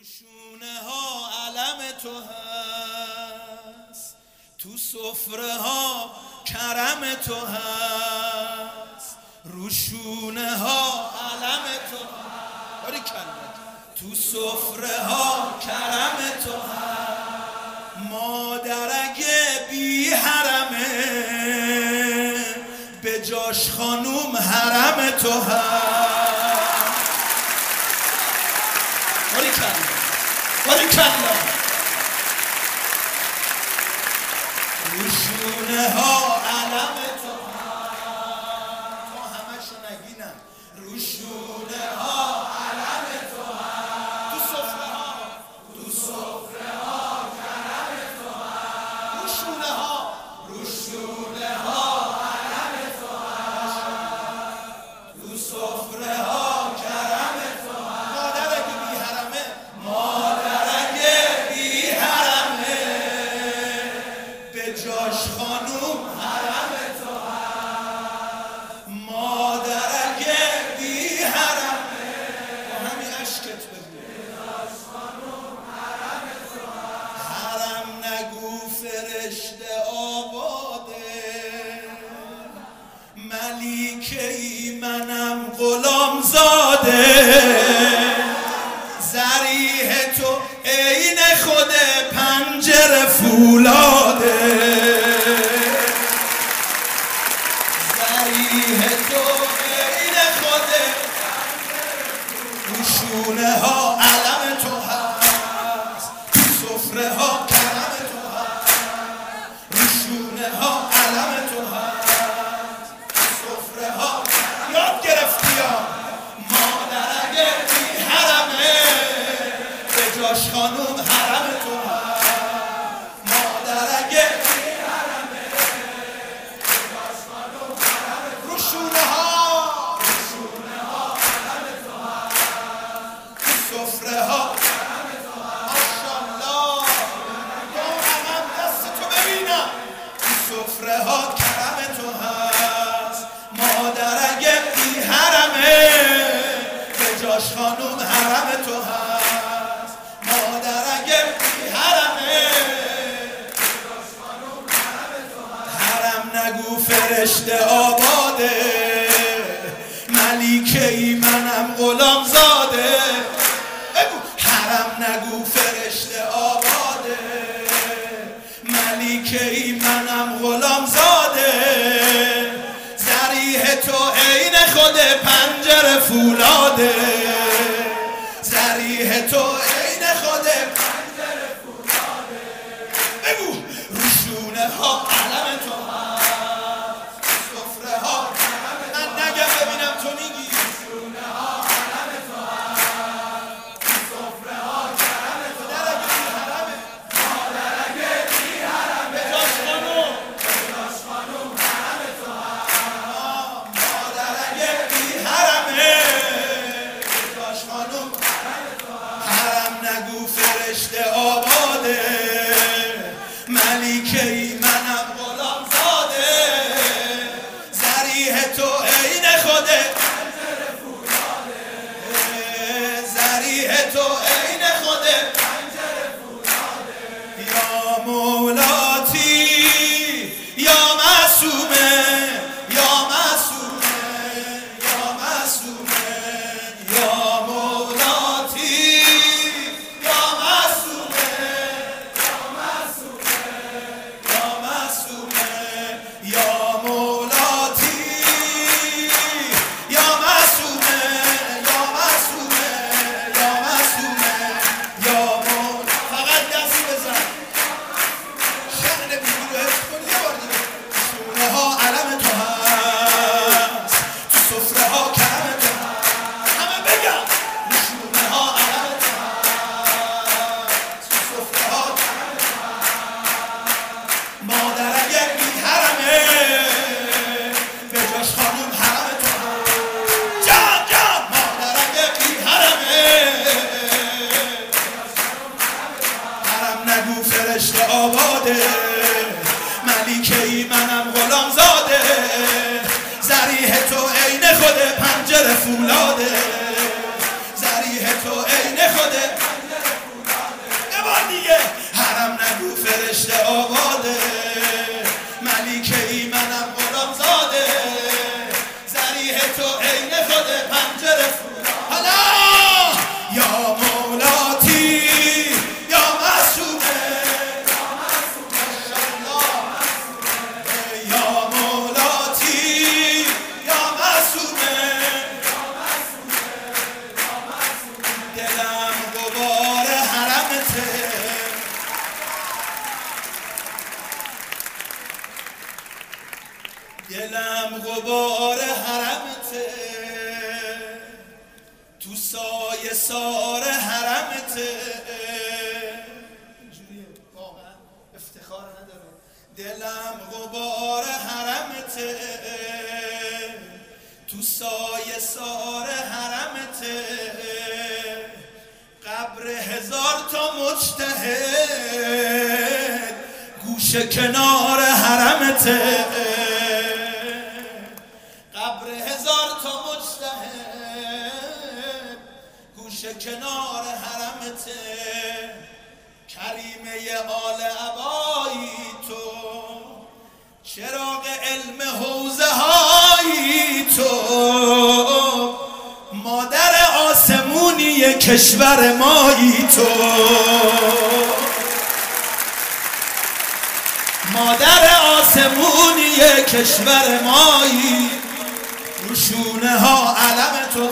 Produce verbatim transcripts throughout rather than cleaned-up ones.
روشونه ها علم تو هست، تو سفره ها کرم تو هست. روشونه ها علم تو هست، تو سفره ها کرم تو هست. مادر اگه بی حرمه به جاش خانوم حرم تو هست. باریکلا روشونه ها علم تو هست، تو همشو نگینم. روشونه ها علم تو هست، تو سفره ها تو سفره ها کرم تو هست. روشونه ها روشونه ها علم تو هست، تو سفره ها کرم تو هست. مادر اگه بی حرمه، مادر جاش خانوم حرم تو هست. مادر اگه بی حرمه با همین عشقت بگو جاش خانوم حرم تو هست. حرم نگو فرشته آباده، ملیکه ای منم غلام زاده. ذریح تو عین خود پنجره فولاده، ذریح تو عین خود. روشونه ها علم تو هست، سفره ها کرم تو هست. روشونه ها علم تو هست، سفره ها یاد گرفتی ها. مادر اگه بی حرمه به جاش خانوم حرم تو هست. مادر اگه بی حرمه به جاش خانوم حرم تو هست. روشونه ها روشونه ها علم تو هست، سفره ها کرم تو هست. ماشاءالله یا همم دست تو ببینم. سفره ها کرم تو هست. مادر اگه بی حرمه به جاش خانوم حرم تو هست. مادر اگه بی حرمه به جاش خانوم حرم تو هست. حرم نگو فرشته آباده، ملیکه ای منم غلام زاده. بگو حرم نگو فرشته آباده، ملیکه ای منم غلام زاده. ذریح تو عین خود پنجره فولاده، ذریح تو عین خود پنجره فولاده. بگو روشونه ها علم تو هست، سفره ها کرم تو هست. من نگم ببینم تو میگی. روشونه ها علم تو هست، سفره ها کرم تو هست. مادر اگه بی حرمه، مادر اگه بی حرمه به جاش خانوم به جاش خانوم حرم تو هست. مادر اگه بی حرمه به جاش خانوم حرم تو هست. حرم نگو فرشته آباده، ملیکه ای منم غلام زاده. ذریح تو عین خود پنجره فولاده، ذریح تو عین خود پنجره فولاده. یا مولاتی یا معصومه، یا معصومه یا معصومه. یا مولاتی یا معصومه، یا معصومه یا معصومه. یا مولاتی یا معصومه، یا معصومه یا معصومه. یا مول فقط دست بزن شأن بیرو حفظ کن یه بار دیگه. روشونه ها علم تو هست، تو سفره ها کرم تو هست. همه بگم روشونه ها علم تو هست، تو سفره ها کرم تو هست. مادر اگه بی حرمه به جاش خانوم حرم تو هست. جان جان مادر اگه بی حرمه به جاش خانوم حرم تو هست. حرم نگو فرشته آباده، ملیکه ای منم غلام زاده. ذریح تو عین خود پنجره فولاده، ذریح تو عین خود پنجره غبار حرمته، تو سایه سار حرمته. اینجوریه واقعا افتخار نداره. دلم غبار حرمته، تو سایه سار حرمته. قبر هزار تا مجتهد گوشه کنار حرمته. قبر هزار تا مجتهد گوشه کنار حرمته. کریمه آل عبایی تو، چراغ علم حوزه هایی تو. مادر آسمونی کشور مایی تو، مادر آسمونی کشور مایی. روشونه ها علم تو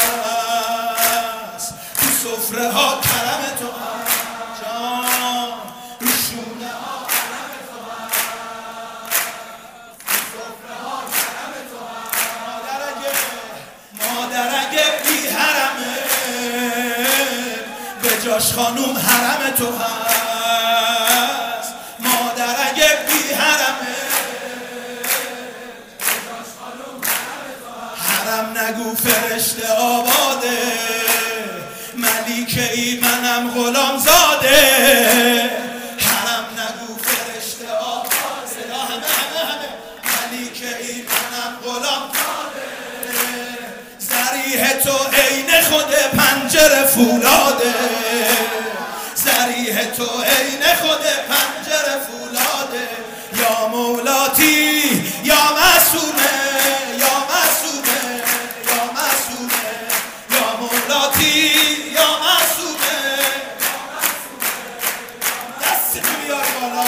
هست، تو سفره ها کرم تو هست جان. روشونه ها علم تو هست، تو سفره ها کرم تو هست. مادر اگه مادر اگه بی حرمه، به جاش خانوم حرم تو هست. مادر اگه بی حرمه، حرم نگو فرشته آباده. ملیکه ای منم غلام زاده. حرم نگو فرشته آباده. همه همه همه ملیکه ای منم غلام زاده. ذریح تو عین خود پنجره فولاده. ذریح تو عین خود پنجره فولاده. یا مولاتی یا معصومه، یا معصومه، یا معصومه، یا مولاتی یا معصومه. دستی بیار بالا.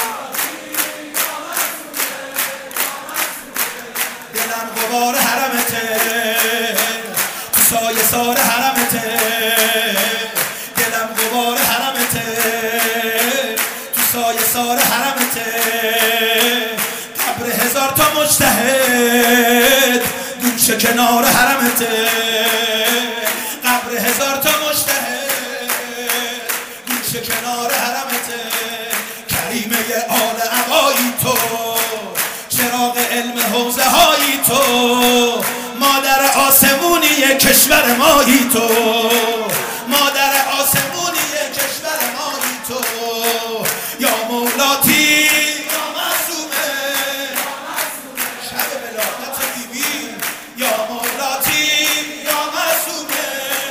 دلم غبار حرمته، تو سایه سار حرمته. دلم غبار حرمته، تو سایه سار حرمته. قبر هزار تا مجتهد گوشه کنار حرمته. قبر هزار تا مجتهد گوشه کنار حرمته. کریمه آل عبایی تو، چراغ علم حوزه هایی تو. مادر آسمونی کشور مایی تو، مادر آسمونی کشور مایی تو. یا مولاتی یا معصومه، شب ولادت بیبی. یا مولاتی یا معصومه.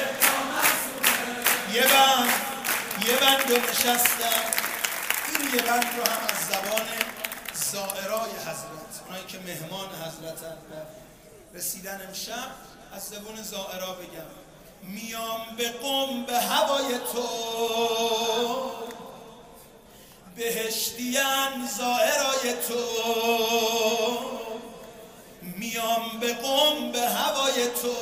یه بند یه بند رو نشستم. این یه بند رو هم از زبان زائرای حضرت، اونایی که مهمان حضرتن و رسیدن امشب، از زبان زائرا بگم. میام به قم به هوای تو، بهشتیان زائرای تو. میام به قم به هوای تو،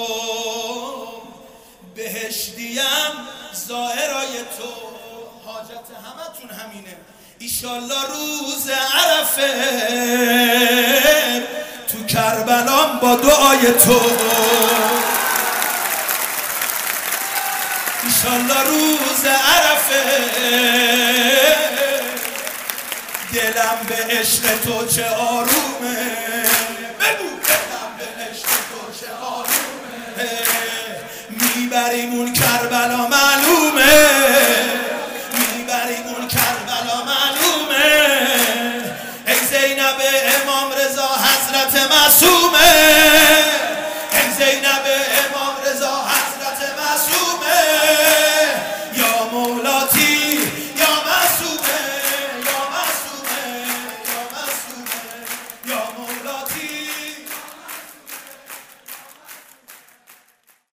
بهشتیان زائرای تو. حاجت همتون همینه. ایشالله روز عرفه تو کربلام با دعای تو. ایشالله روز عرفه دلم به عشق تو چه آرومه. بگو دلم به عشق تو چه آرومه. میبریمون کربلا من